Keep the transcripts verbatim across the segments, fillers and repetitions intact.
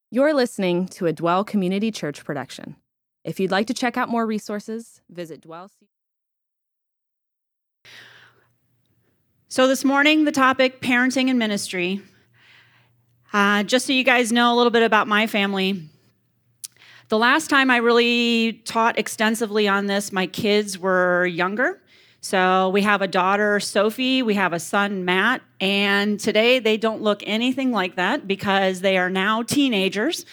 You're listening to a Dwell Community Church production. If you'd like to check out more resources, visit Dwell. So this morning, the topic, parenting and ministry. Uh, just so you guys know a little bit about my family. The last time I really taught extensively on this, my kids were younger. So we have a daughter, Sophie, we have a son, Matt, and today they don't look anything like that because they are now teenagers.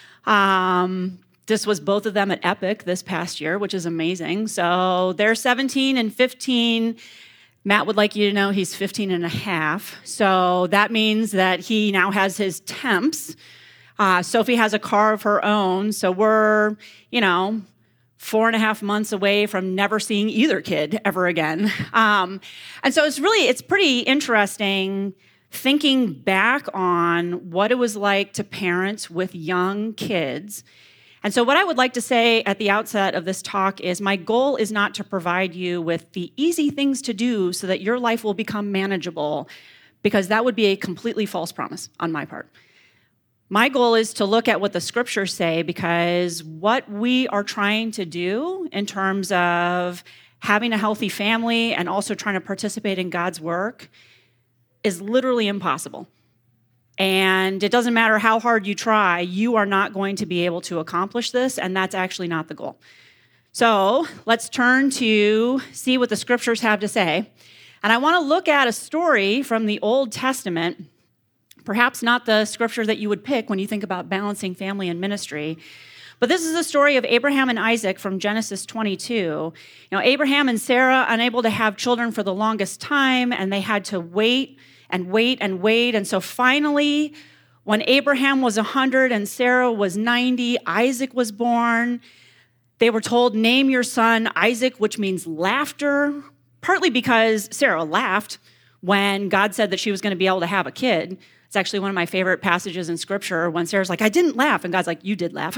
Um, this was both of them at Epic this past year, which is amazing. So they're seventeen and fifteen. Matt would like you to know he's fifteen and a half. So that means that he now has his temps. Uh, Sophie has a car of her own. So we're, you know, four and a half months away from never seeing either kid ever again. Um, and so it's really, it's pretty interesting thinking back on what it was like to parent with young kids. And so what I would like to say at the outset of this talk is my goal is not to provide you with the easy things to do so that your life will become manageable, because that would be a completely false promise on my part. My goal is to look at what the scriptures say, because what we are trying to do in terms of having a healthy family and also trying to participate in God's work is literally impossible. And it doesn't matter how hard you try, you are not going to be able to accomplish this, and that's actually not the goal. So let's turn to see what the scriptures have to say. And I want to look at a story from the Old Testament. Perhaps not the scripture that you would pick when you think about balancing family and ministry. But this is the story of Abraham and Isaac from Genesis twenty-two. You know, Abraham and Sarah, unable to have children for the longest time, and they had to wait and wait and wait. And so finally, when Abraham was one hundred and Sarah was ninety, Isaac was born. They were told, name your son Isaac, which means laughter, partly because Sarah laughed when God said that she was going to be able to have a kid. It's actually one of my favorite passages in scripture when Sarah's like, I didn't laugh. And God's like, you did laugh.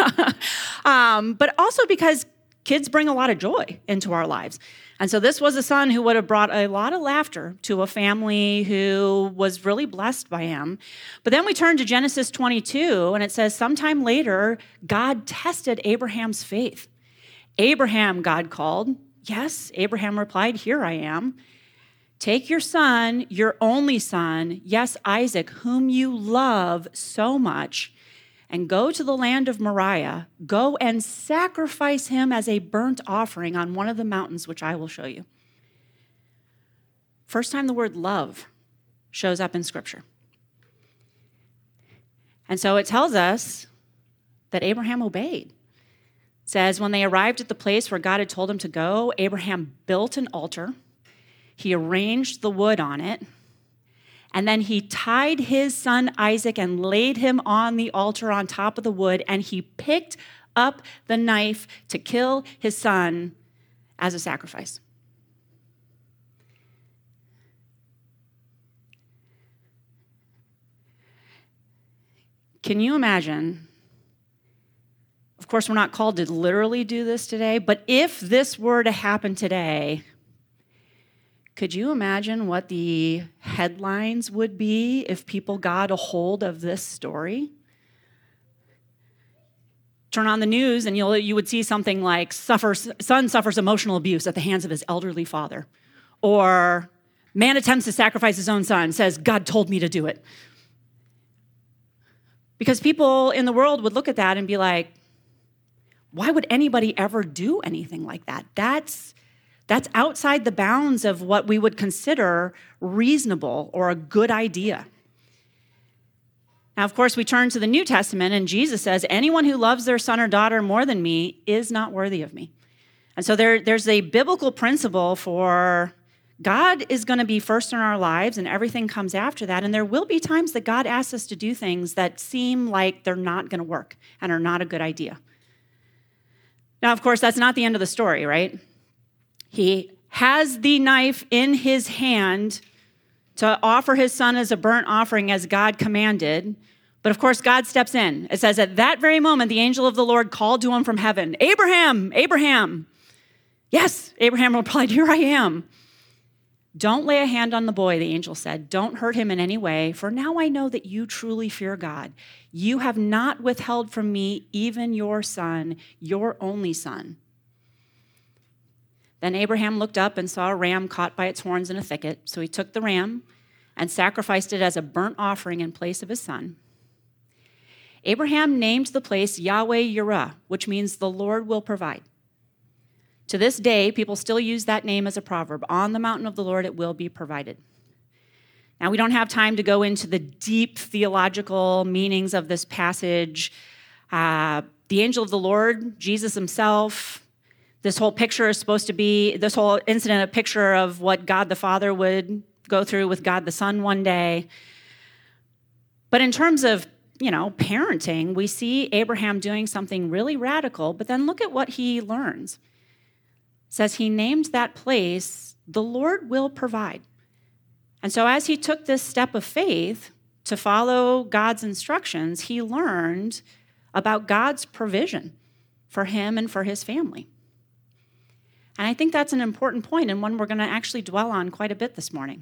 um, but also because kids bring a lot of joy into our lives. And so this was a son who would have brought a lot of laughter to a family who was really blessed by him. But then we turn to Genesis twenty-two, and it says, sometime later, God tested Abraham's faith. Abraham, God called. Yes, Abraham replied, here I am. Take your son, your only son, yes, Isaac, whom you love so much, and go to the land of Moriah. Go and sacrifice him as a burnt offering on one of the mountains, which I will show you. First time the word love shows up in Scripture. And so it tells us that Abraham obeyed. It says, when they arrived at the place where God had told him to go, Abraham built an altar. He arranged the wood on it, and then he tied his son Isaac and laid him on the altar on top of the wood, and he picked up the knife to kill his son as a sacrifice. Can you imagine? Of course, we're not called to literally do this today, but if this were to happen today, could you imagine what the headlines would be if people got a hold of this story? Turn on the news and you'll, you would see something like, suffers, son suffers emotional abuse at the hands of his elderly father. Or, man attempts to sacrifice his own son, says, God told me to do it. Because people in the world would look at that and be like, why would anybody ever do anything like that? That's That's outside the bounds of what we would consider reasonable or a good idea. Now, of course, we turn to the New Testament, and Jesus says, anyone who loves their son or daughter more than me is not worthy of me. And so there, there's a biblical principle for God is going to be first in our lives, and everything comes after that. And there will be times that God asks us to do things that seem like they're not going to work and are not a good idea. Now, of course, that's not the end of the story, right? He has the knife in his hand to offer his son as a burnt offering as God commanded. But of course, God steps in. It says, at that very moment, the angel of the Lord called to him from heaven, Abraham, Abraham. Yes, Abraham replied, here I am. Don't lay a hand on the boy, the angel said. Don't hurt him in any way, for now I know that you truly fear God. You have not withheld from me even your son, your only son. Then Abraham looked up and saw a ram caught by its horns in a thicket. So he took the ram and sacrificed it as a burnt offering in place of his son. Abraham named the place Yahweh-Yireh, which means the Lord will provide. To this day, people still use that name as a proverb. On the mountain of the Lord, it will be provided. Now, we don't have time to go into the deep theological meanings of this passage. Uh, the angel of the Lord, Jesus himself, this whole picture is supposed to be, this whole incident, a picture of what God the Father would go through with God the Son one day. But in terms of, you know, parenting, we see Abraham doing something really radical, but then look at what he learns. It says he named that place, the Lord will provide. And so as he took this step of faith to follow God's instructions, he learned about God's provision for him and for his family. And I think that's an important point and one we're going to actually dwell on quite a bit this morning.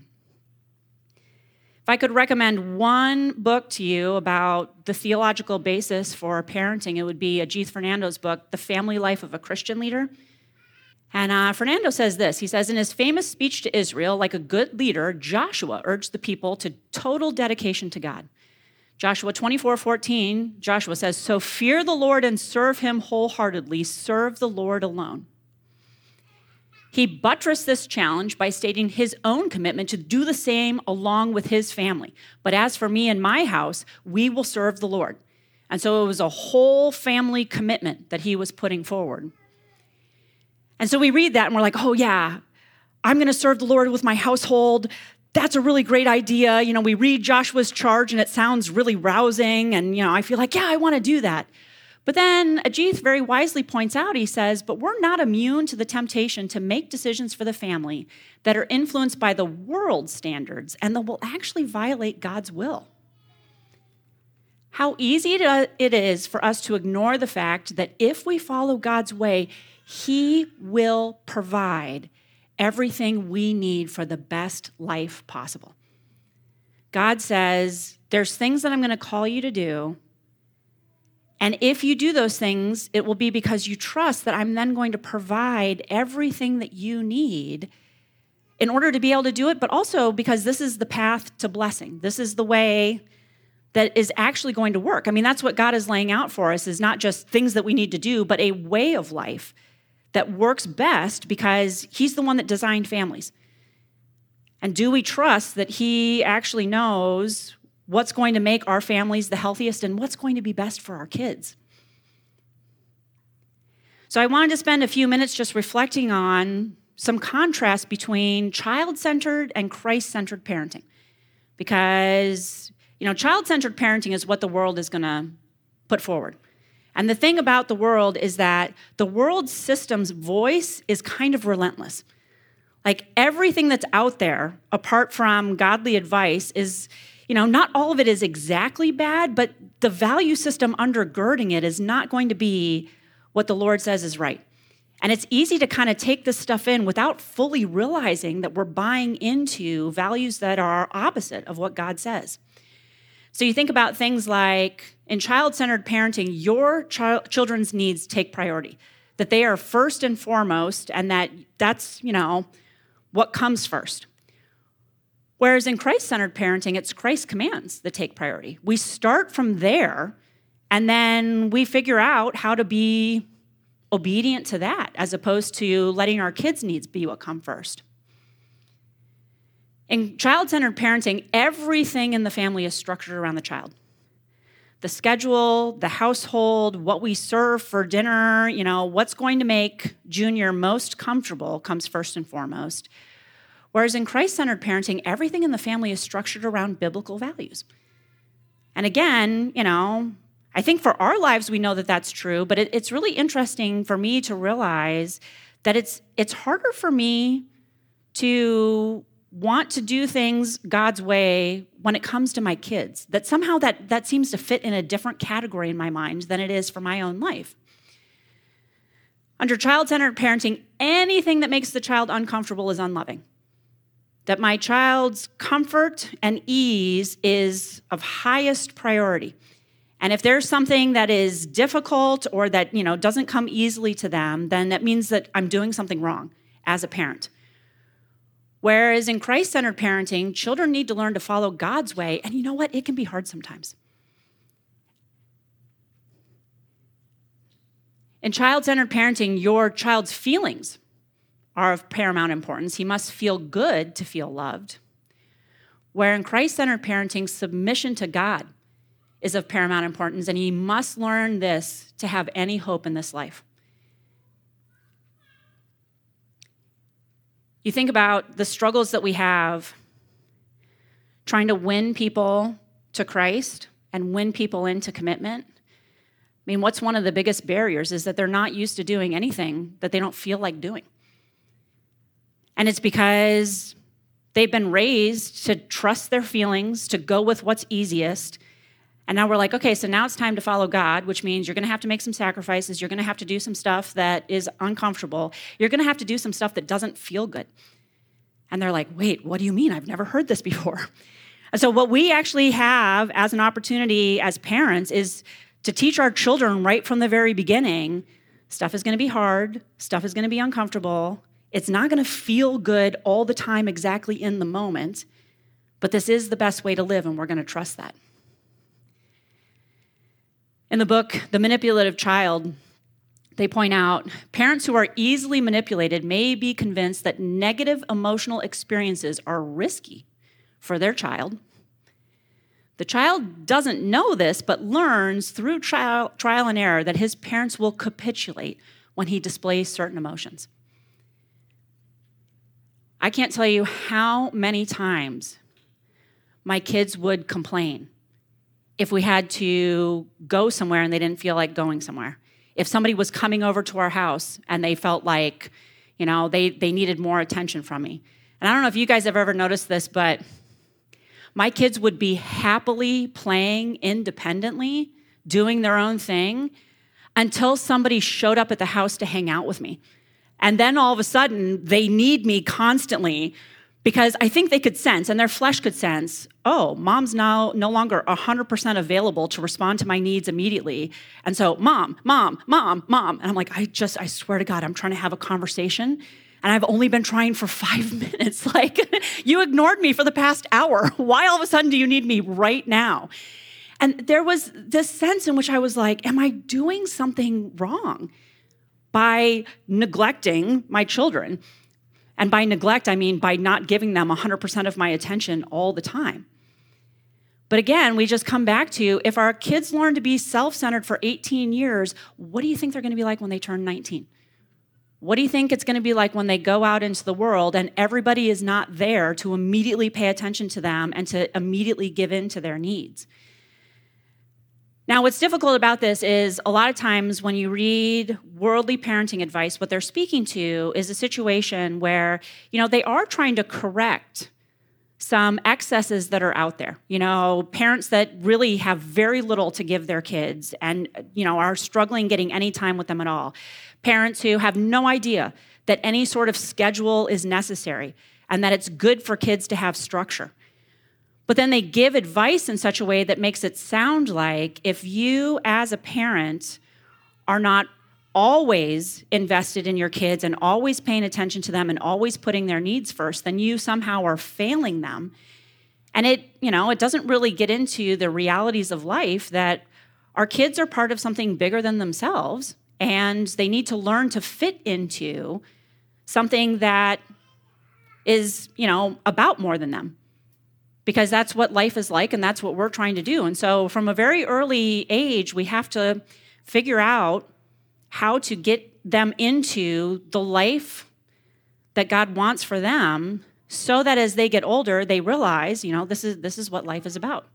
If I could recommend one book to you about the theological basis for parenting, it would be Ajith Fernando's book, The Family Life of a Christian Leader. And uh, Fernando says this. He says, in his famous speech to Israel, like a good leader, Joshua urged the people to total dedication to God. Joshua twenty-four fourteen, Joshua says, so fear the Lord and serve him wholeheartedly. Serve the Lord alone. He buttressed this challenge by stating his own commitment to do the same along with his family. But as for me and my house, we will serve the Lord. And so it was a whole family commitment that he was putting forward. And so we read that and we're like, oh yeah, I'm going to serve the Lord with my household. That's a really great idea. You know, we read Joshua's charge and it sounds really rousing. And, you know, I feel like, yeah, I want to do that. But then Ajith very wisely points out, he says, but we're not immune to the temptation to make decisions for the family that are influenced by the world's standards and that will actually violate God's will. How easy it is for us to ignore the fact that if we follow God's way, he will provide everything we need for the best life possible. God says, there's things that I'm going to call you to do. And if you do those things, it will be because you trust that I'm then going to provide everything that you need in order to be able to do it, but also because this is the path to blessing. This is the way that is actually going to work. I mean, that's what God is laying out for us, is not just things that we need to do, but a way of life that works best because he's the one that designed families. And do we trust that he actually knows what's going to make our families the healthiest and what's going to be best for our kids? So I wanted to spend a few minutes just reflecting on some contrast between child-centered and Christ-centered parenting. Because, you know, child-centered parenting is what the world is going to put forward. And the thing about the world is that the world system's voice is kind of relentless. Like everything that's out there, apart from godly advice, is, you know, not all of it is exactly bad, but the value system undergirding it is not going to be what the Lord says is right. And it's easy to kind of take this stuff in without fully realizing that we're buying into values that are opposite of what God says. So you think about things like in child-centered parenting, your child, children's needs take priority, that they are first and foremost, and that that's, you know, what comes first. Whereas in Christ-centered parenting, it's Christ's commands that take priority. We start from there, and then we figure out how to be obedient to that, as opposed to letting our kids' needs be what come first. In child-centered parenting, everything in the family is structured around the child. The schedule, the household, what we serve for dinner, you know, what's going to make Junior most comfortable comes first and foremost. Whereas in Christ-centered parenting, everything in the family is structured around biblical values. And again, you know, I think for our lives, we know that that's true, but it, it's really interesting for me to realize that it's it's harder for me to want to do things God's way when it comes to my kids. That somehow that, that seems to fit in a different category in my mind than it is for my own life. Under child-centered parenting, anything that makes the child uncomfortable is unloving. that my child's comfort and ease is of highest priority. And if there's something that is difficult or that, you know, doesn't come easily to them, then that means that I'm doing something wrong as a parent. Whereas in Christ-centered parenting, children need to learn to follow God's way. And you know what? It can be hard sometimes. In child-centered parenting, your child's feelings are of paramount importance. He must feel good to feel loved. Where in Christ-centered parenting, submission to God is of paramount importance, and he must learn this to have any hope in this life. You think about the struggles that we have trying to win people to Christ and win people into commitment. I mean, what's one of the biggest barriers is that they're not used to doing anything that they don't feel like doing. And it's because they've been raised to trust their feelings, to go with what's easiest. And now we're like, okay, so now it's time to follow God, which means you're going to have to make some sacrifices. You're going to have to do some stuff that is uncomfortable. You're going to have to do some stuff that doesn't feel good. And they're like, wait, what do you mean? I've never heard this before. And so what we actually have as an opportunity as parents is to teach our children right from the very beginning, stuff is going to be hard. Stuff is going to be uncomfortable. It's not going to feel good all the time exactly in the moment, but this is the best way to live, and we're going to trust that. In the book, The Manipulative Child, they point out, parents who are easily manipulated may be convinced that negative emotional experiences are risky for their child. The child doesn't know this, but learns through trial, trial and error that his parents will capitulate when he displays certain emotions. I can't tell you how many times my kids would complain if we had to go somewhere and they didn't feel like going somewhere. If somebody was coming over to our house and they felt like, you know, they, they needed more attention from me. And I don't know if you guys have ever noticed this, but my kids would be happily playing independently, doing their own thing, until somebody showed up at the house to hang out with me. And then all of a sudden, they need me constantly because I think they could sense, and their flesh could sense, oh, mom's now no longer one hundred percent available to respond to my needs immediately. And so, mom, mom, mom, mom. And I'm like, I just, I swear to God, I'm trying to have a conversation, and I've only been trying for five minutes. Like, you ignored me for the past hour. Why all of a sudden do you need me right now? And there was this sense in which I was like, am I doing something wrong by neglecting my children? And by neglect, I mean by not giving them one hundred percent of my attention all the time. But again, we just come back to, if our kids learn to be self-centered for eighteen years, what do you think they're going to be like when they turn nineteen? What do you think it's going to be like when they go out into the world and everybody is not there to immediately pay attention to them and to immediately give in to their needs? Now, what's difficult about this is a lot of times when you read worldly parenting advice, what they're speaking to is a situation where, you know, they are trying to correct some excesses that are out there. You know, parents that really have very little to give their kids and, you know, are struggling getting any time with them at all. Parents who have no idea that any sort of schedule is necessary and that it's good for kids to have structure. But then they give advice in such a way that makes it sound like if you as a parent are not always invested in your kids and always paying attention to them and always putting their needs first, then you somehow are failing them. And it, you know, it doesn't really get into the realities of life that our kids are part of something bigger than themselves, and they need to learn to fit into something that is, you know, about more than them. Because that's what life is like, and that's what we're trying to do. And so from a very early age, we have to figure out how to get them into the life that God wants for them so that as they get older, they realize, you know, this is, this is what life is about.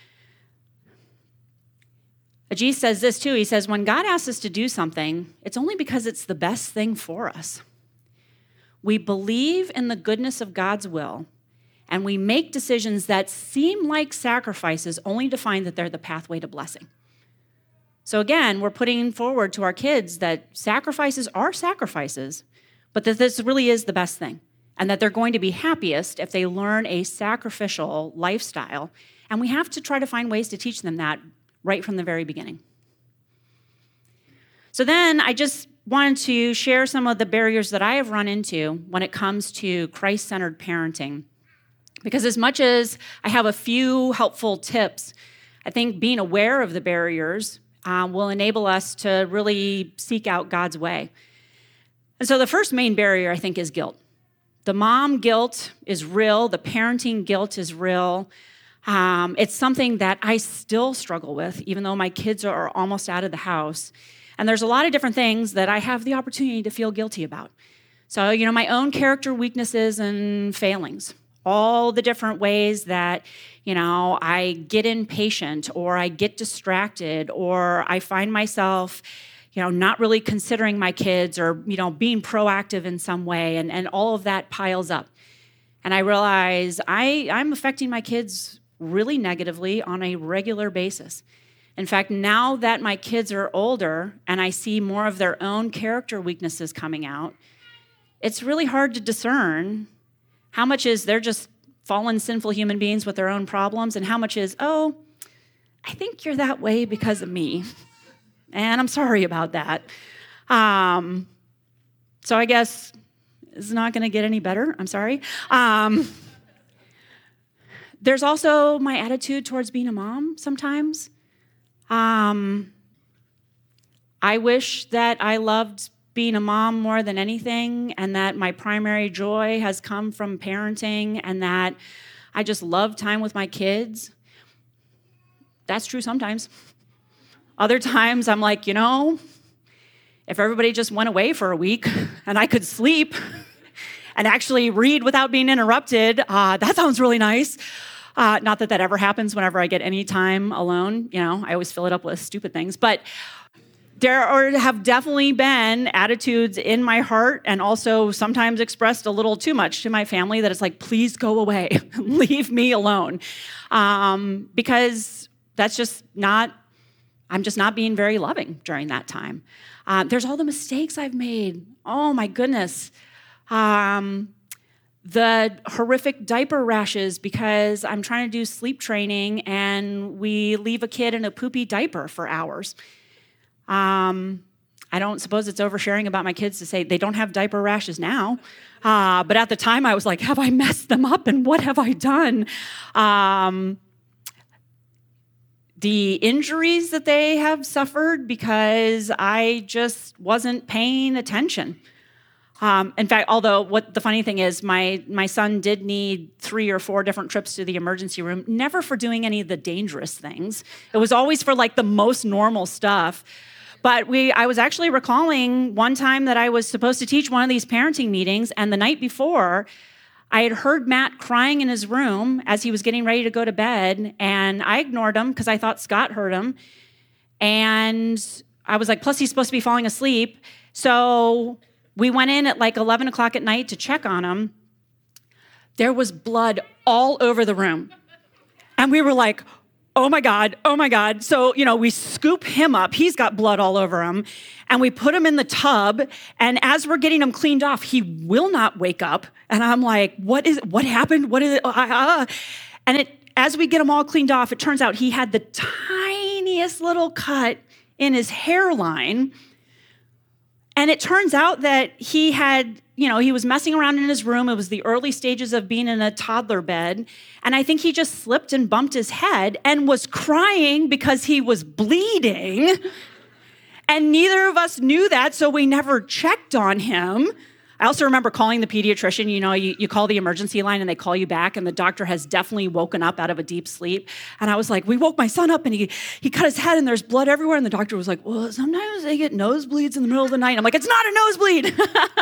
Ajit says this too. He says, when God asks us to do something, it's only because it's the best thing for us. We believe in the goodness of God's will, and we make decisions that seem like sacrifices only to find that they're the pathway to blessing. So again, we're putting forward to our kids that sacrifices are sacrifices, but that this really is the best thing. and that they're going to be happiest if they learn a sacrificial lifestyle. And we have to try to find ways to teach them that right from the very beginning. So then I just wanted to share some of the barriers that I have run into when it comes to Christ-centered parenting. Because as much as I have a few helpful tips, I think being aware of the barriers uh, will enable us to really seek out God's way. And so the first main barrier, I think, is guilt. The mom guilt is real. The parenting guilt is real. Um, it's something that I still struggle with, even though my kids are almost out of the house. And there's a lot of different things that I have the opportunity to feel guilty about. So, you know, my own character weaknesses and failings, all the different ways that, you know, I get impatient or I get distracted or I find myself, you know, not really considering my kids or, you know, being proactive in some way. And, and all of that piles up. And I realize I, I'm affecting my kids really negatively on a regular basis. In fact, now that my kids are older and I see more of their own character weaknesses coming out, it's really hard to discern how much is they're just fallen, sinful human beings with their own problems and how much is, oh, I think you're that way because of me. And I'm sorry about that. Um, so I guess it's not going to get any better. I'm sorry. Um, there's also my attitude towards being a mom sometimes. Um, I wish that I loved being a mom more than anything and that my primary joy has come from parenting and that I just love time with my kids. That's true sometimes. Other times I'm like, you know, if everybody just went away for a week and I could sleep and actually read without being interrupted, uh, that sounds really nice. Uh, not that that ever happens whenever I get any time alone. You know, I always fill it up with stupid things. But there are, have definitely been attitudes in my heart and also sometimes expressed a little too much to my family that it's like, please go away. Leave me alone. Um, because that's just not, I'm just not being very loving during that time. Um, there's all the mistakes I've made. Oh, my goodness. Um... The horrific diaper rashes because I'm trying to do sleep training and we leave a kid in a poopy diaper for hours. Um, I don't suppose it's oversharing about my kids to say they don't have diaper rashes now. Uh, but at the time I was like, have I messed them up and what have I done? Um, the injuries that they have suffered because I just wasn't paying attention. Um, in fact, although what the funny thing is, my, my son did need three or four different trips to the emergency room, never for doing any of the dangerous things. It was always for like the most normal stuff. But we, I was actually recalling one time that I was supposed to teach one of these parenting meetings, and the night before, I had heard Matt crying in his room as he was getting ready to go to bed, and I ignored him because I thought Scott heard him. And I was like, plus he's supposed to be falling asleep. So we went in at like eleven o'clock at night to check on him. There was blood all over the room. And we were like, oh my God, oh my God. So, you know, we scoop him up. He's got blood all over him. And we put him in the tub. And as we're getting him cleaned off, he will not wake up. And I'm like, what is it? What happened? What is it? Uh, uh. And it, as we get him all cleaned off, it turns out he had the tiniest little cut in his hairline. And it turns out that he had, you know, he was messing around in his room. It was the early stages of being in a toddler bed. And I think he just slipped and bumped his head and was crying because he was bleeding. And neither of us knew that, so we never checked on him. I also remember calling the pediatrician. You know, you, you call the emergency line and they call you back, and the doctor has definitely woken up out of a deep sleep. And I was like, we woke my son up and he, he cut his head and there's blood everywhere. And the doctor was like, well, sometimes they get nosebleeds in the middle of the night. I'm like, it's not a nosebleed.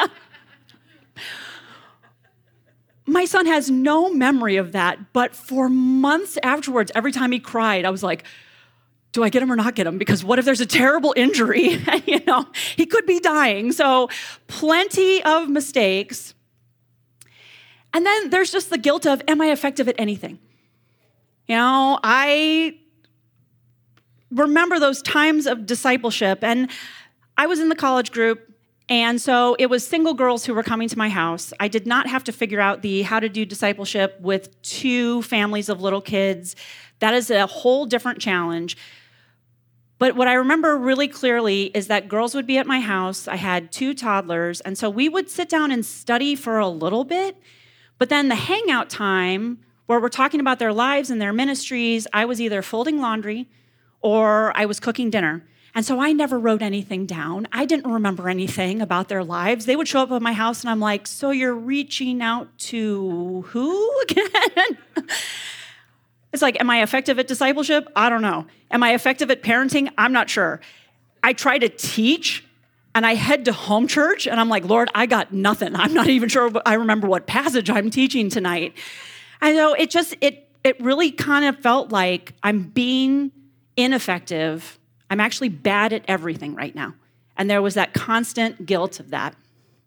My son has no memory of that, but for months afterwards, every time he cried, I was like, do I get him or not get him? Because what if there's a terrible injury? You know, he could be dying. So plenty of mistakes. And then there's just the guilt of, am I effective at anything? You know, I remember those times of discipleship, and I was in the college group, And so it was single girls who were coming to my house. I did not have to figure out the how to do discipleship with two families of little kids. That is a whole different challenge. But what I remember really clearly is that girls would be at my house. I had two toddlers, and so we would sit down and study for a little bit. But then the hangout time, where we're talking about their lives and their ministries, I was either folding laundry or I was cooking dinner. And so I never wrote anything down. I didn't remember anything about their lives. They would show up at my house, and I'm like, so you're reaching out to who again? It's like, am I effective at discipleship? I don't know. Am I effective at parenting? I'm not sure. I try to teach, and I head to home church, and I'm like, Lord, I got nothing. I'm not even sure I remember what passage I'm teaching tonight. I know it just, it, it really kind of felt like I'm being ineffective. I'm actually bad at everything right now. And there was that constant guilt of that.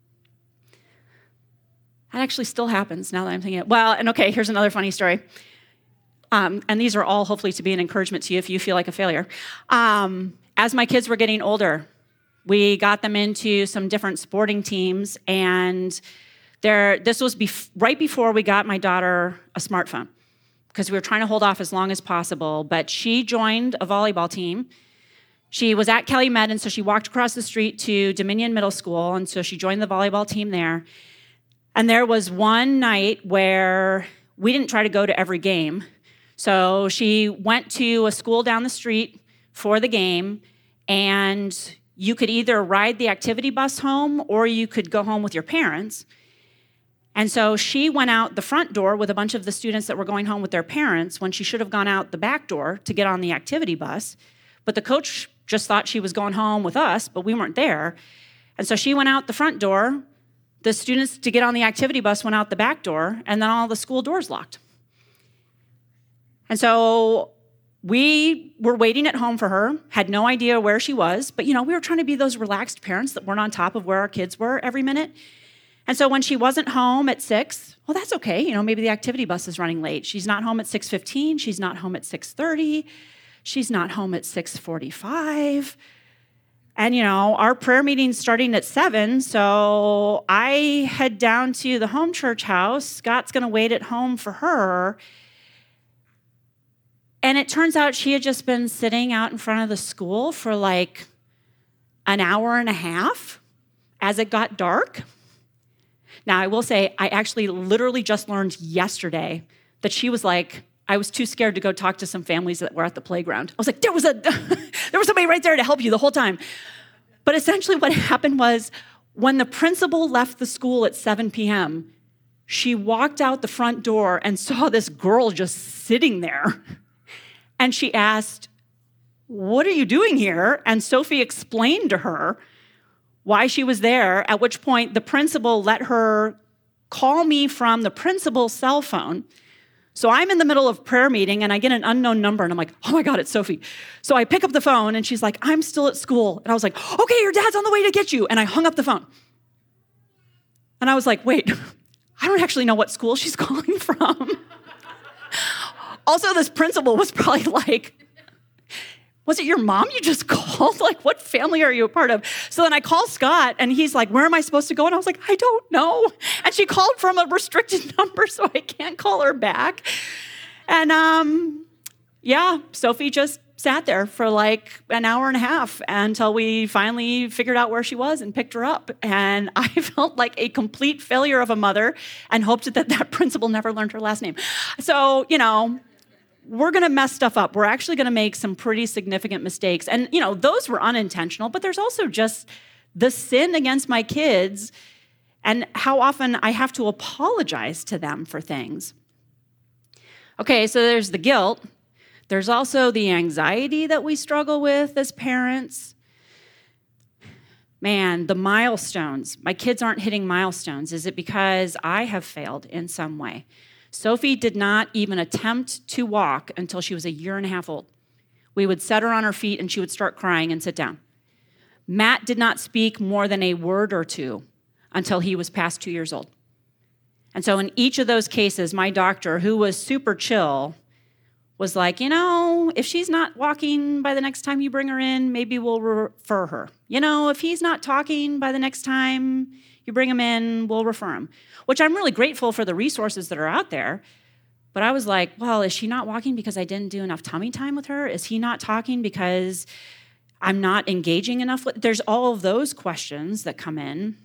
That actually still happens now that I'm thinking it. Well, and okay, here's another funny story. Um, and these are all hopefully to be an encouragement to you if you feel like a failure. Um, as my kids were getting older, we got them into some different sporting teams, and there, this was bef- right before we got my daughter a smartphone, because we were trying to hold off as long as possible. But she joined a volleyball team. She was at Kelly Med, and so she walked across the street to Dominion Middle School, and so she joined the volleyball team there. And there was one night where we didn't try to go to every game. So she went to a school down the street for the game, and you could either ride the activity bus home or you could go home with your parents. And so she went out the front door with a bunch of the students that were going home with their parents when she should have gone out the back door to get on the activity bus. But the coach just thought she was going home with us, but we weren't there. And so she went out the front door. The students to get on the activity bus went out the back door, and then all the school doors locked. And so we were waiting at home for her, had no idea where she was, but you know, we were trying to be those relaxed parents that weren't on top of where our kids were every minute. And so when she wasn't home at six, well, that's okay. You know, maybe the activity bus is running late. She's not home at six fifteen. She's not home at six thirty. She's not home at six forty-five. And, you know, our prayer meeting's starting at seven, so I head down to the home church house. Scott's going to wait at home for her. And it turns out she had just been sitting out in front of the school for like an hour and a half as it got dark. Now, I will say, I actually literally just learned yesterday that she was like, I was too scared to go talk to some families that were at the playground. I was like, there was a, there was somebody right there to help you the whole time. But essentially what happened was when the principal left the school at seven p.m., she walked out the front door and saw this girl just sitting there. And she asked, what are you doing here? And Sophie explained to her why she was there, at which point the principal let her call me from the principal's cell phone. So I'm in the middle of prayer meeting, and I get an unknown number, and I'm like, oh my God, it's Sophie. So I pick up the phone, and she's like, I'm still at school. And I was like, okay, your dad's on the way to get you. And I hung up the phone. And I was like, wait, I don't actually know what school she's calling from. Also, this principal was probably like, was it your mom you just called? Like, what family are you a part of? So then I call Scott, and he's like, where am I supposed to go? And I was like, I don't know. And she called from a restricted number, so I can't call her back. And um, yeah, Sophie just sat there for like an hour and a half until we finally figured out where she was and picked her up. And I felt like a complete failure of a mother and hoped that that principal never learned her last name. So, you know, we're going to mess stuff up. We're actually going to make some pretty significant mistakes. And, you know, those were unintentional, but there's also just the sin against my kids and how often I have to apologize to them for things. Okay, so there's the guilt. There's also the anxiety that we struggle with as parents. Man, the milestones. My kids aren't hitting milestones. Is it because I have failed in some way? Sophie did not even attempt to walk until she was a year and a half old. We would set her on her feet and she would start crying and sit down. Matt did not speak more than a word or two until he was past two years old. And so in each of those cases, my doctor, who was super chill, was like, you know, if she's not walking by the next time you bring her in, maybe we'll refer her. You know, if he's not talking by the next time you bring him in, we'll refer him, which I'm really grateful for the resources that are out there. But I was like, well, is she not walking because I didn't do enough tummy time with her? Is he not talking because I'm not engaging enough with? There's all of those questions that come in.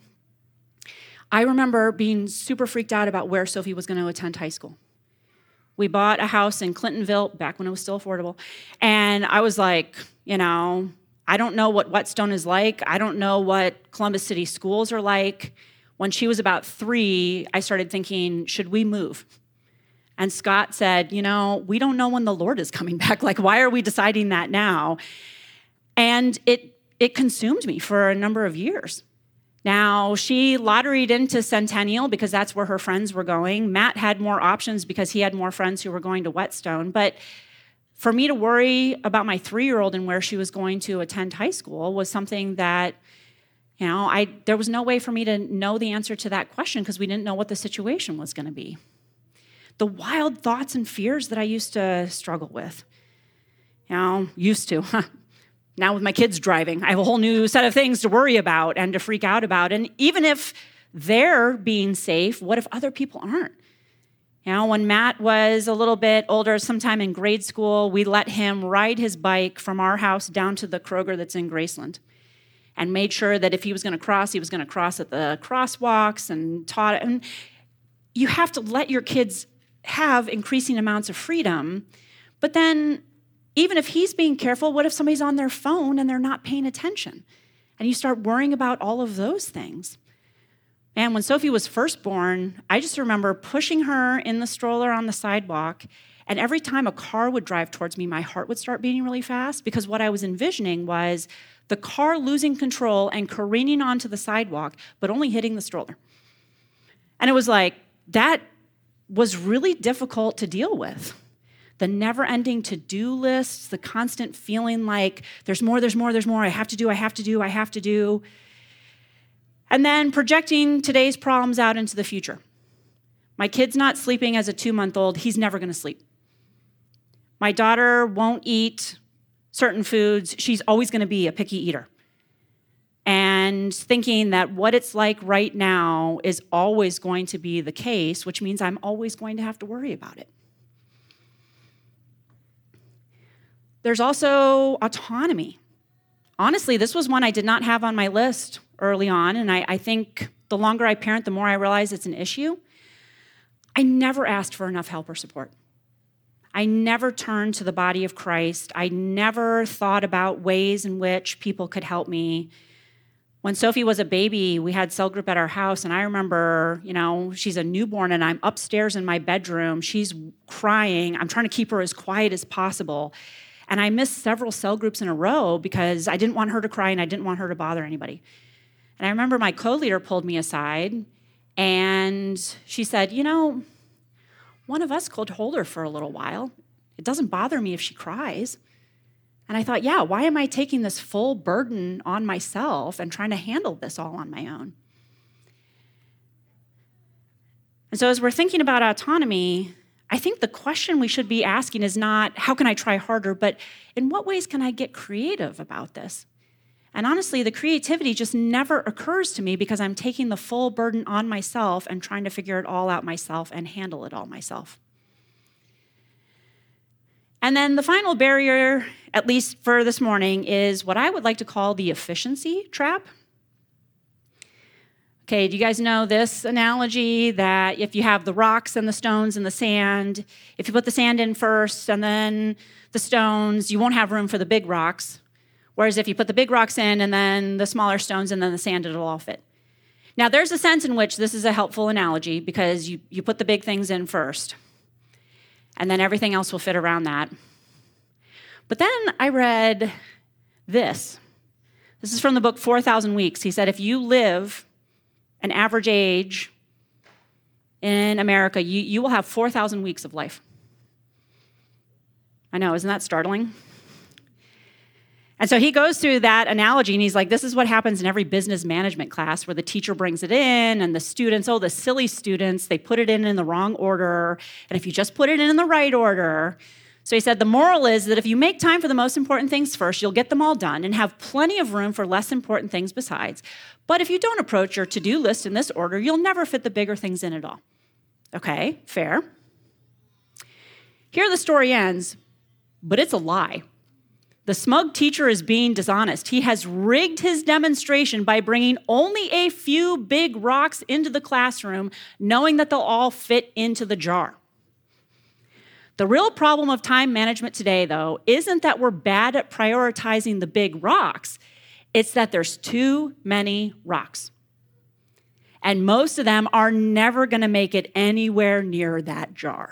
I remember being super freaked out about where Sophie was going to attend high school. We bought a house in Clintonville back when it was still affordable. And I was like, you know, I don't know what Whetstone is like. I don't know what Columbus City schools are like. When she was about three, I started thinking, should we move? And Scott said, you know, we don't know when the Lord is coming back. Like, why are we deciding that now? And it it consumed me for a number of years. Now, she lotteried into Centennial because that's where her friends were going. Matt had more options because he had more friends who were going to Whetstone. But for me to worry about my three-year-old and where she was going to attend high school was something that, you know, I there was no way for me to know the answer to that question because we didn't know what the situation was going to be. The wild thoughts and fears that I used to struggle with, you know, used to. Now with my kids driving, I have a whole new set of things to worry about and to freak out about. And even if they're being safe, what if other people aren't? You know, when Matt was a little bit older, sometime in grade school, we let him ride his bike from our house down to the Kroger that's in Graceland and made sure that if he was going to cross, he was going to cross at the crosswalks and taught it. And you have to let your kids have increasing amounts of freedom, but then even if he's being careful, what if somebody's on their phone and they're not paying attention? And you start worrying about all of those things. And when Sophie was first born, I just remember pushing her in the stroller on the sidewalk, and every time a car would drive towards me, my heart would start beating really fast because what I was envisioning was the car losing control and careening onto the sidewalk, but only hitting the stroller. And it was like, that was really difficult to deal with. The never-ending to-do lists, the constant feeling like there's more, there's more, there's more, I have to do, I have to do, I have to do. And then projecting today's problems out into the future. My kid's not sleeping as a two-month-old, he's never gonna sleep. My daughter won't eat certain foods, she's always gonna be a picky eater. And thinking that what it's like right now is always going to be the case, which means I'm always going to have to worry about it. There's also autonomy. Honestly, this was one I did not have on my list early on, and I, I think the longer I parent, the more I realize it's an issue. I never asked for enough help or support. I never turned to the body of Christ. I never thought about ways in which people could help me. When Sophie was a baby, we had cell group at our house, and I remember, you know, she's a newborn, and I'm upstairs in my bedroom. She's crying. I'm trying to keep her as quiet as possible. And I missed several cell groups in a row because I didn't want her to cry and I didn't want her to bother anybody. And I remember my co-leader pulled me aside and she said, you know, one of us could hold her for a little while. It doesn't bother me if she cries. And I thought, yeah, why am I taking this full burden on myself and trying to handle this all on my own? And so as we're thinking about autonomy, I think the question we should be asking is not, how can I try harder, but in what ways can I get creative about this? And honestly, the creativity just never occurs to me because I'm taking the full burden on myself and trying to figure it all out myself and handle it all myself. And then the final barrier, at least for this morning, is what I would like to call the efficiency trap. Okay, do you guys know this analogy that if you have the rocks and the stones and the sand, if you put the sand in first and then the stones, you won't have room for the big rocks. Whereas if you put the big rocks in and then the smaller stones and then the sand, it'll all fit. Now, there's a sense in which this is a helpful analogy because you, you put the big things in first and then everything else will fit around that. But then I read this. This is from the book four thousand Weeks. He said, if you live an average age in America, you, you will have four thousand weeks of life. I know, isn't that startling? And so he goes through that analogy, and he's like, this is what happens in every business management class where the teacher brings it in, and the students, oh, the silly students, they put it in in the wrong order, and if you just put it in in the right order. So he said, the moral is that if you make time for the most important things first, you'll get them all done and have plenty of room for less important things besides. But if you don't approach your to-do list in this order, you'll never fit the bigger things in at all. Okay, fair. Here the story ends, but it's a lie. The smug teacher is being dishonest. He has rigged his demonstration by bringing only a few big rocks into the classroom, knowing that they'll all fit into the jar. The real problem of time management today, though, isn't that we're bad at prioritizing the big rocks. It's that there's too many rocks. And most of them are never going to make it anywhere near that jar.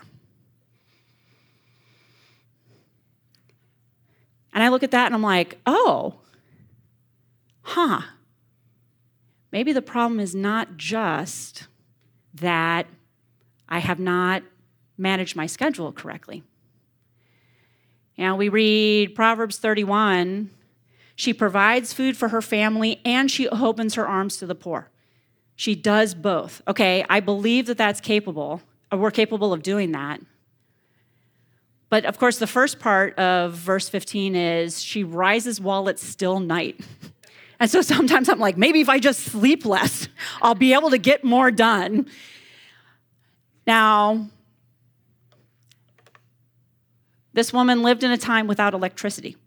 And I look at that and I'm like, oh, huh. Maybe the problem is not just that I have not managed my schedule correctly. You know, we read Proverbs thirty-one, she provides food for her family and she opens her arms to the poor. She does both. Okay, I believe that that's capable, or we're capable of doing that. But of course, the first part of verse fifteen is she rises while it's still night. And so sometimes I'm like, maybe if I just sleep less, I'll be able to get more done. Now, this woman lived in a time without electricity.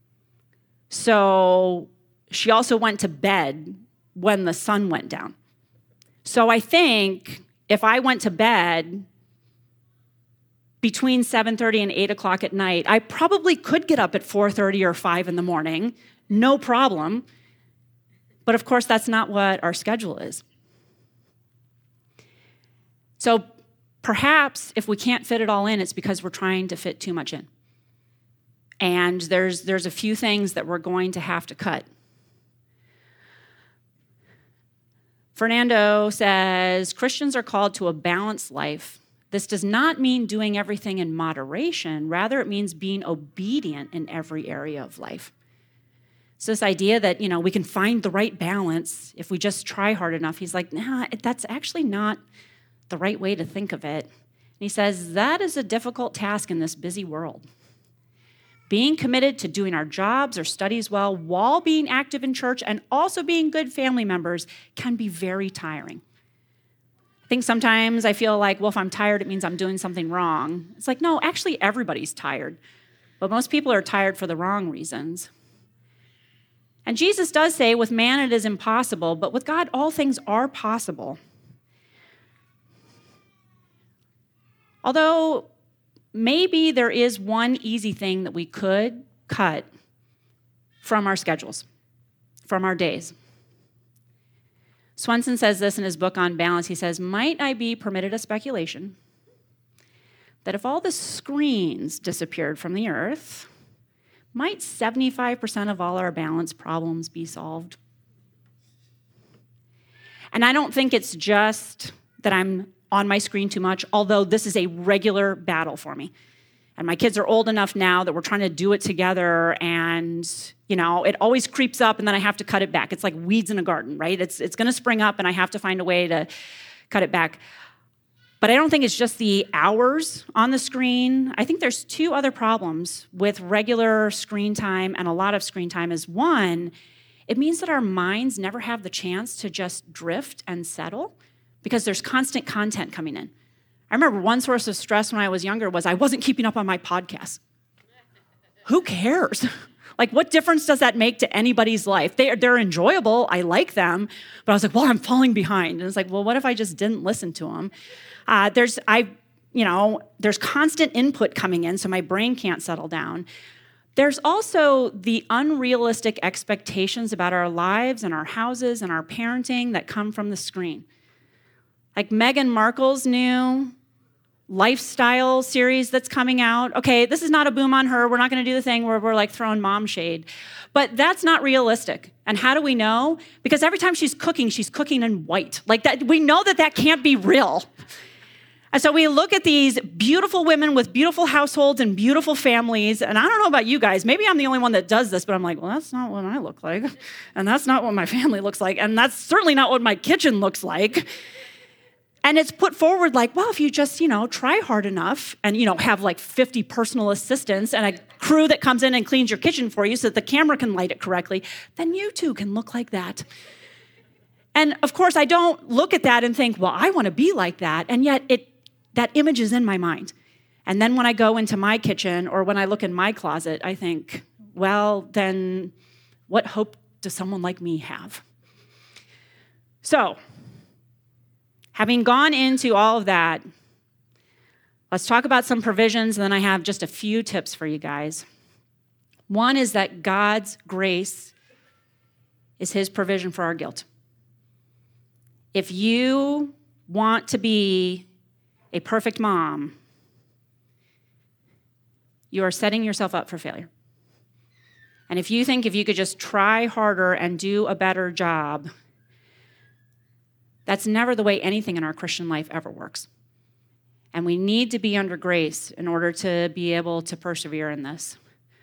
So she also went to bed when the sun went down. So I think if I went to bed between seven thirty and eight o'clock at night, I probably could get up at four thirty or five in the morning, no problem. But of course, that's not what our schedule is. So perhaps if we can't fit it all in, it's because we're trying to fit too much in. And there's, there's a few things that we're going to have to cut. Fernando says, Christians are called to a balanced life. This does not mean doing everything in moderation. Rather, it means being obedient in every area of life. So this idea that, you know, we can find the right balance if we just try hard enough. He's like, nah, that's actually not the right way to think of it. And he says, that is a difficult task in this busy world. Being committed to doing our jobs or studies well while being active in church and also being good family members can be very tiring. I think sometimes I feel like, well, if I'm tired, it means I'm doing something wrong. It's like, no, actually everybody's tired. But most people are tired for the wrong reasons. And Jesus does say, with man it is impossible, but with God all things are possible. Although maybe there is one easy thing that we could cut from our schedules, from our days. Swenson says this in his book on balance. He says, might I be permitted a speculation that if all the screens disappeared from the earth, might seventy-five percent of all our balance problems be solved? And I don't think it's just that I'm on my screen too much, although this is a regular battle for me. And my kids are old enough now that we're trying to do it together, and you know, it always creeps up and then I have to cut it back. It's like weeds in a garden, right? It's it's gonna spring up and I have to find a way to cut it back. But I don't think it's just the hours on the screen. I think there's two other problems with regular screen time and a lot of screen time. Is one, it means that our minds never have the chance to just drift and settle because there's constant content coming in. I remember one source of stress when I was younger was I wasn't keeping up on my podcast. Who cares? Like, what difference does that make to anybody's life? They, they're enjoyable. I like them. But I was like, well, I'm falling behind. And it's like, well, what if I just didn't listen to them? Uh, there's, I, you know, there's constant input coming in, so my brain can't settle down. There's also the unrealistic expectations about our lives and our houses and our parenting that come from the screen. Like Meghan Markle's new lifestyle series that's coming out. Okay, this is not a boom on her. We're not going to do the thing where we're like throwing mom shade. But that's not realistic. And how do we know? Because every time she's cooking, she's cooking in white. Like that, we know that that can't be real. And so we look at these beautiful women with beautiful households and beautiful families. And I don't know about you guys. Maybe I'm the only one that does this, but I'm like, well, that's not what I look like. And that's not what my family looks like. And that's certainly not what my kitchen looks like. And it's put forward like, well, if you just, you know, try hard enough and, you know, have like fifty personal assistants and a crew that comes in and cleans your kitchen for you so that the camera can light it correctly, then you too can look like that. And of course, I don't look at that and think, well, I want to be like that. And yet it that image is in my mind. And then when I go into my kitchen or when I look in my closet, I think, well, then what hope does someone like me have? So, having gone into all of that, let's talk about some provisions, and then I have just a few tips for you guys. One is that God's grace is his provision for our guilt. If you want to be a perfect mom, you are setting yourself up for failure. And if you think if you could just try harder and do a better job, that's never the way anything in our Christian life ever works. And we need to be under grace in order to be able to persevere in this.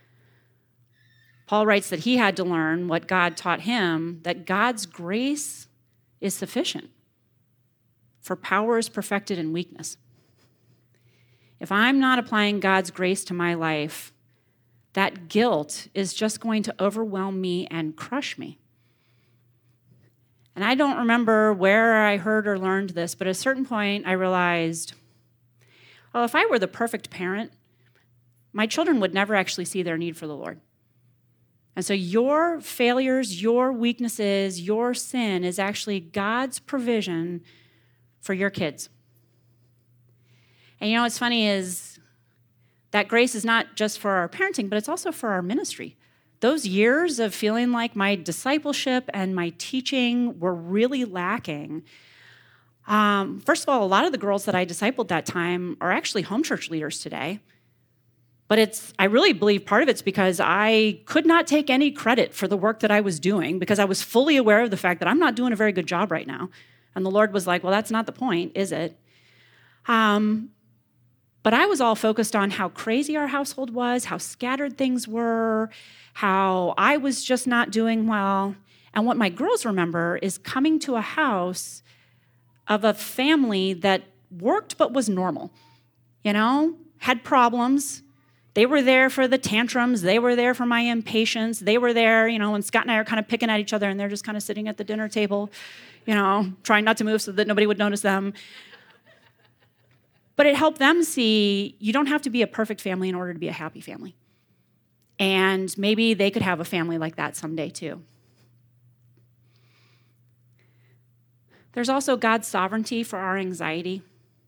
Paul writes that he had to learn what God taught him, that God's grace is sufficient, for power is perfected in weakness. If I'm not applying God's grace to my life, that guilt is just going to overwhelm me and crush me. And I don't remember where I heard or learned this, but at a certain point I realized, oh, if I were the perfect parent, my children would never actually see their need for the Lord. And so your failures, your weaknesses, your sin is actually God's provision for your kids. And you know what's funny is that grace is not just for our parenting, but it's also for our ministry. Those years of feeling like my discipleship and my teaching were really lacking. Um, first of all, a lot of the girls that I discipled that time are actually home church leaders today. But it's I really believe part of it's because I could not take any credit for the work that I was doing because I was fully aware of the fact that I'm not doing a very good job right now. And the Lord was like, well, that's not the point, is it? Um, but I was all focused on how crazy our household was, how scattered things were, how I was just not doing well. And what my girls remember is coming to a house of a family that worked but was normal, you know, had problems. They were there for the tantrums. They were there for my impatience. They were there, you know, when Scott and I are kind of picking at each other and they're just kind of sitting at the dinner table, you know, trying not to move so that nobody would notice them. But it helped them see you don't have to be a perfect family in order to be a happy family. And maybe they could have a family like that someday too. There's also God's sovereignty for our anxiety.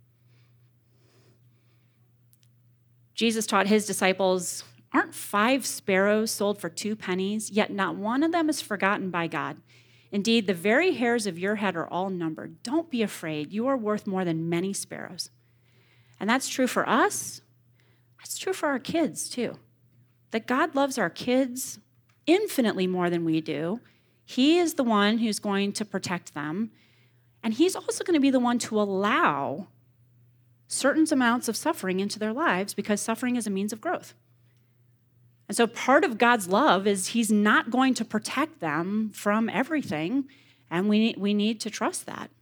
Jesus taught his disciples, aren't five sparrows sold for two pennies, yet not one of them is forgotten by God. Indeed, the very hairs of your head are all numbered. Don't be afraid. You are worth more than many sparrows. And that's true for us. That's true for our kids too. That God loves our kids infinitely more than we do. He is the one who's going to protect them. And he's also going to be the one to allow certain amounts of suffering into their lives because suffering is a means of growth. And so part of God's love is he's not going to protect them from everything, and we need, we need to trust that.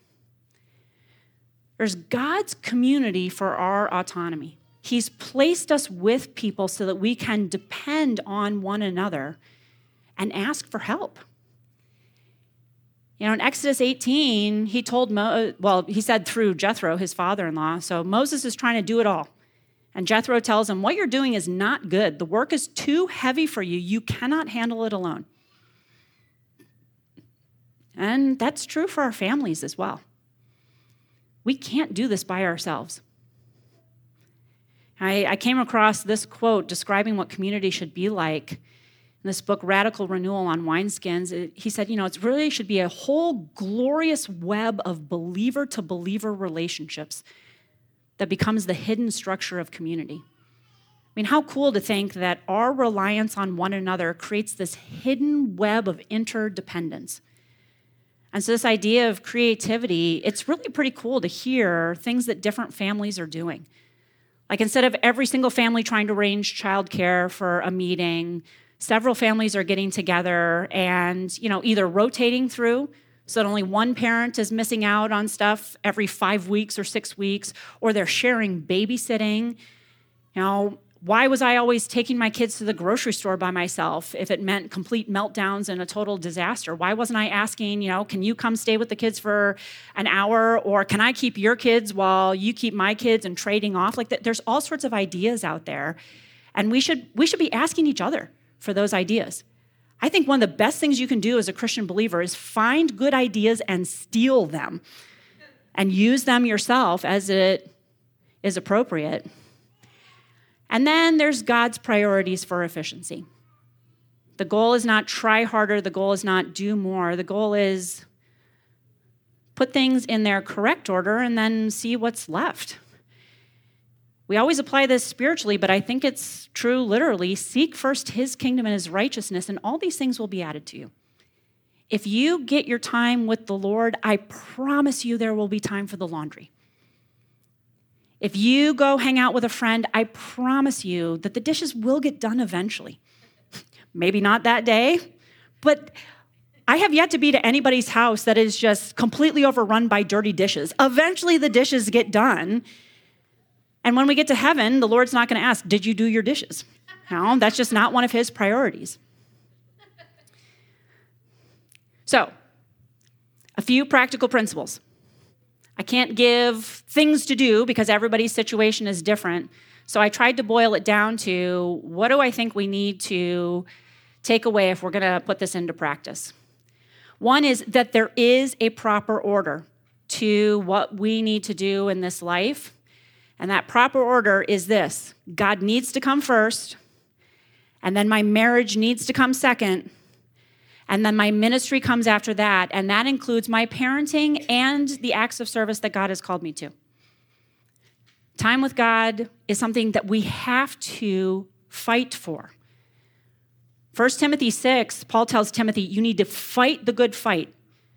There's God's community for our autonomy. He's placed us with people so that we can depend on one another and ask for help. You know, in Exodus eighteen, he told, Mo- well, he said through Jethro, his father-in-law, so Moses is trying to do it all. And Jethro tells him, what you're doing is not good. The work is too heavy for you. You cannot handle it alone. And that's true for our families as well. We can't do this by ourselves. I, I came across this quote describing what community should be like in this book, Radical Renewal on Wineskins. It, he said, you know, it really should be a whole glorious web of believer-to-believer relationships that becomes the hidden structure of community. I mean, how cool to think that our reliance on one another creates this hidden web of interdependence. And so this idea of creativity, it's really pretty cool to hear things that different families are doing. Like instead of every single family trying to arrange childcare for a meeting, several families are getting together and, you know, either rotating through so that only one parent is missing out on stuff every five weeks or six weeks, or they're sharing babysitting. You know, why was I always taking my kids to the grocery store by myself if it meant complete meltdowns and a total disaster? Why wasn't I asking, you know, can you come stay with the kids for an hour, or can I keep your kids while you keep my kids, and trading off? Like that, there's all sorts of ideas out there, and we should we should be asking each other for those ideas. I think one of the best things you can do as a Christian believer is find good ideas and steal them and use them yourself as it is appropriate. And then there's God's priorities for efficiency. The goal is not try harder. The goal is not do more. The goal is put things in their correct order and then see what's left. We always apply this spiritually, but I think it's true literally. Seek first his kingdom and his righteousness, and all these things will be added to you. If you get your time with the Lord, I promise you there will be time for the laundry. If you go hang out with a friend, I promise you that the dishes will get done eventually. Maybe not that day, but I have yet to be to anybody's house that is just completely overrun by dirty dishes. Eventually the dishes get done. And when we get to heaven, the Lord's not going to ask, did you do your dishes? No, that's just not one of his priorities. So, a few practical principles. I can't give things to do because everybody's situation is different. So I tried to boil it down to, what do I think we need to take away if we're going to put this into practice? One is that there is a proper order to what we need to do in this life. And that proper order is this: God needs to come first, and then my marriage needs to come second, and then my ministry comes after that, and that includes my parenting and the acts of service that God has called me to. Time with God is something that we have to fight for. First Timothy six, Paul tells Timothy, you need to fight the good fight.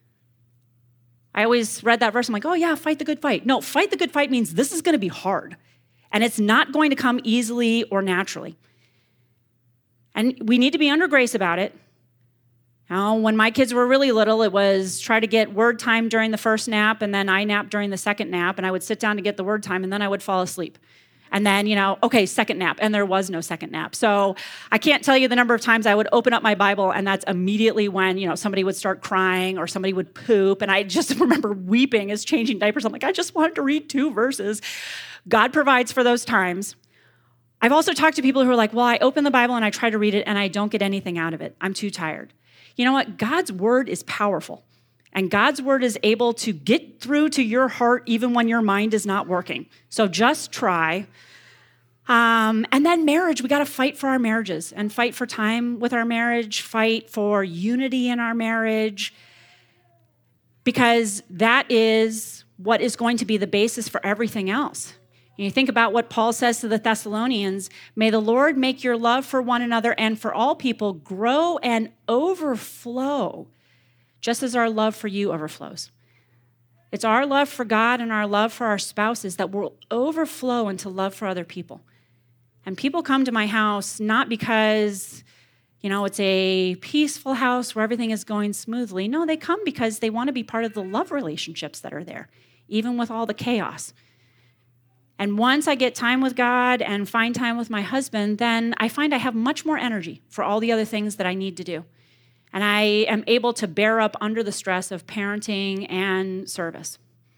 I always read that verse, I'm like, oh yeah, fight the good fight. No, fight the good fight means this is going to be hard, and it's not going to come easily or naturally. And we need to be under grace about it. Now, when my kids were really little, it was try to get word time during the first nap, and then I napped during the second nap, and I would sit down to get the word time, and then I would fall asleep. And then, you know, okay, second nap, and there was no second nap. So I can't tell you the number of times I would open up my Bible, and that's immediately when, you know, somebody would start crying or somebody would poop, and I just remember weeping as changing diapers. I'm like, I just wanted to read two verses. God provides for those times. I've also talked to people who are like, well, I open the Bible and I try to read it, and I don't get anything out of it. I'm too tired. You know what? God's word is powerful, and God's word is able to get through to your heart even when your mind is not working. So just try. Um, and then marriage, we got to fight for our marriages and fight for time with our marriage, fight for unity in our marriage, because that is what is going to be the basis for everything else. And you think about what Paul says to the Thessalonians, may the Lord make your love for one another and for all people grow and overflow, just as our love for you overflows. It's our love for God and our love for our spouses that will overflow into love for other people. And people come to my house not because, you know, it's a peaceful house where everything is going smoothly. No, they come because they want to be part of the love relationships that are there, even with all the chaos. And once I get time with God and find time with my husband, then I find I have much more energy for all the other things that I need to do. And I am able to bear up under the stress of parenting and service.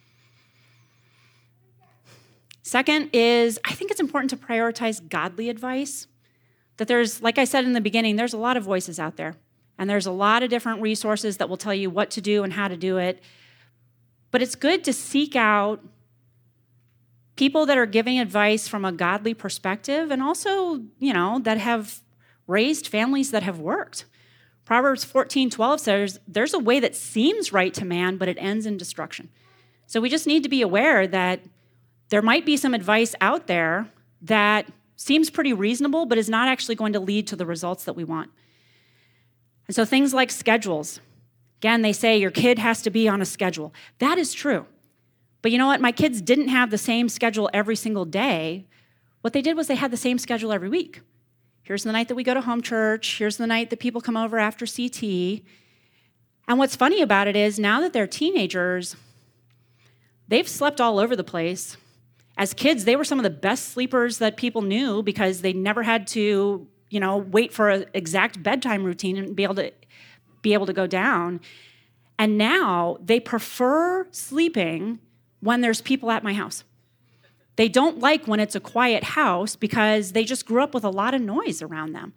Second is, I think it's important to prioritize godly advice. That there's, like I said in the beginning, there's a lot of voices out there. And there's a lot of different resources that will tell you what to do and how to do it. But it's good to seek out people that are giving advice from a godly perspective, and also, you know, that have raised families that have worked. Proverbs fourteen twelve says, there's a way that seems right to man, but it ends in destruction. So we just need to be aware that there might be some advice out there that seems pretty reasonable, but is not actually going to lead to the results that we want. And so things like schedules. Again, they say your kid has to be on a schedule. That is true. But you know what? My kids didn't have the same schedule every single day. What they did was they had the same schedule every week. Here's the night that we go to home church. Here's the night that people come over after C T. And what's funny about it is now that they're teenagers, they've slept all over the place. As kids, they were some of the best sleepers that people knew because they never had to, you know, wait for an exact bedtime routine and be able to be able to go down. And now they prefer sleeping when there's people at my house. They don't like when it's a quiet house because they just grew up with a lot of noise around them.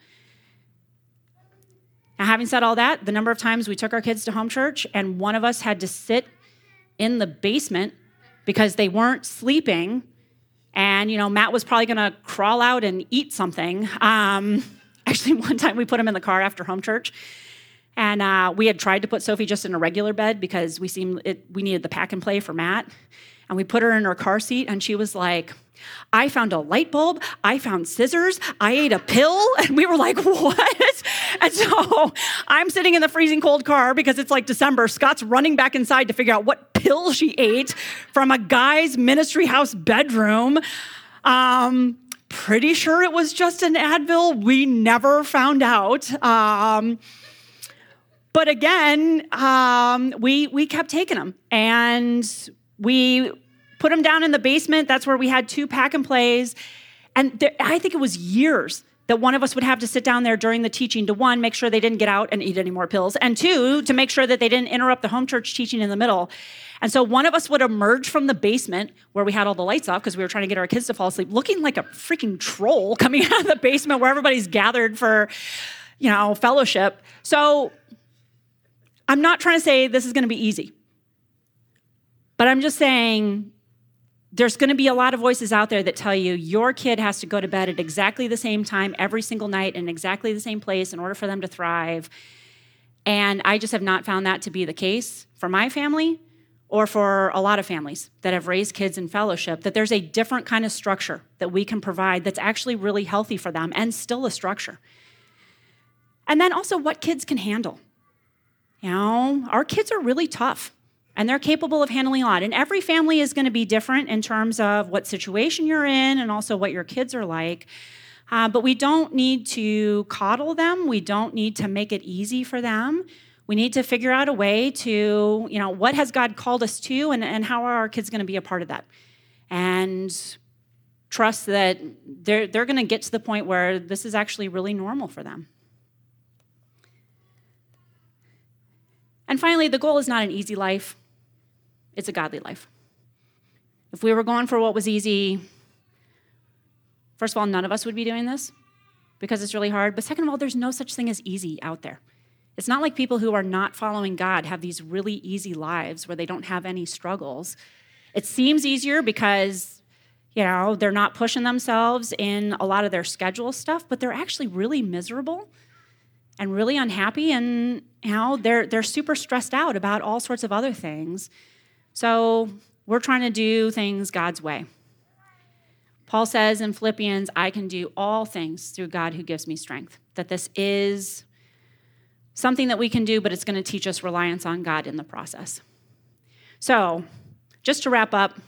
Now, having said all that, the number of times we took our kids to home church and one of us had to sit in the basement because they weren't sleeping, and, you know, Matt was probably going to crawl out and eat something. Um, actually, one time we put him in the car after home church, and uh, we had tried to put Sophie just in a regular bed because we seemed it, we needed the pack and play for Matt. And we put her in her car seat, and she was like, I found a light bulb, I found scissors, I ate a pill, and we were like, what? And so I'm sitting in the freezing cold car because it's like December. Scott's running back inside to figure out what pill she ate from a guy's ministry house bedroom. Um, pretty sure it was just an Advil. We never found out. Um, but again, um, we we kept taking them, and we put them down in the basement. That's where we had two pack and plays. And there, I think it was years that one of us would have to sit down there during the teaching to, one, make sure they didn't get out and eat any more pills, and two, to make sure that they didn't interrupt the home church teaching in the middle. And so one of us would emerge from the basement where we had all the lights off because we were trying to get our kids to fall asleep, looking like a freaking troll coming out of the basement where everybody's gathered for, you know, fellowship. So I'm not trying to say this is going to be easy. But I'm just saying there's going to be a lot of voices out there that tell you your kid has to go to bed at exactly the same time every single night in exactly the same place in order for them to thrive. And I just have not found that to be the case for my family or for a lot of families that have raised kids in fellowship, that there's a different kind of structure that we can provide that's actually really healthy for them and still a structure. And then also what kids can handle. You know, our kids are really tough. And they're capable of handling a lot. And every family is going to be different in terms of what situation you're in and also what your kids are like. Uh, but we don't need to coddle them. We don't need to make it easy for them. We need to figure out a way to, you know, what has God called us to, and, and how are our kids going to be a part of that? And trust that they're, they're going to get to the point where this is actually really normal for them. And finally, the goal is not an easy life. It's a godly life. If we were going for what was easy, first of all, none of us would be doing this because it's really hard. But second of all, there's no such thing as easy out there. It's not like people who are not following God have these really easy lives where they don't have any struggles. It seems easier because, you know, they're not pushing themselves in a lot of their schedule stuff, but they're actually really miserable and really unhappy, and, you know, they're they're super stressed out about all sorts of other things. So we're trying to do things God's way. Paul says in Philippians, I can do all things through God who gives me strength. That this is something that we can do, but it's going to teach us reliance on God in the process. So just to wrap up,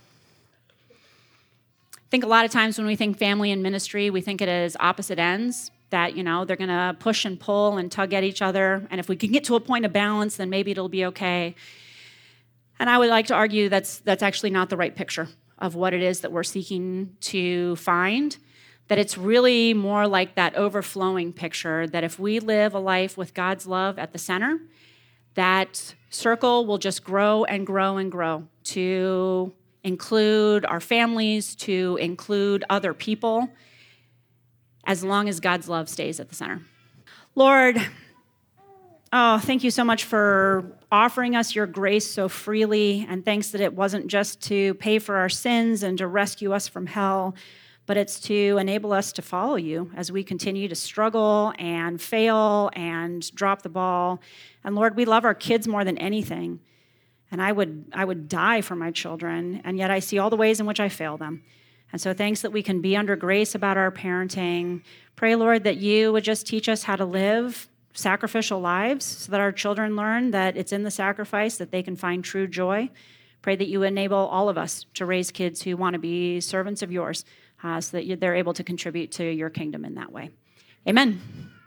I think a lot of times when we think family and ministry, we think it as opposite ends, that, you know, they're going to push and pull and tug at each other. And if we can get to a point of balance, then maybe it'll be okay. And I would like to argue that's that's actually not the right picture of what it is that we're seeking to find, that it's really more like that overflowing picture, that if we live a life with God's love at the center, that circle will just grow and grow and grow to include our families, to include other people, as long as God's love stays at the center. Lord, oh, thank you so much for offering us your grace so freely, and thanks that it wasn't just to pay for our sins and to rescue us from hell, but it's to enable us to follow you as we continue to struggle and fail and drop the ball. And Lord, we love our kids more than anything, and I would I would die for my children, and yet I see all the ways in which I fail them. And so thanks that we can be under grace about our parenting. Pray, Lord, that you would just teach us how to live sacrificial lives so that our children learn that it's in the sacrifice that they can find true joy. Pray that you enable all of us to raise kids who want to be servants of yours uh, so that they're able to contribute to your kingdom in that way. Amen.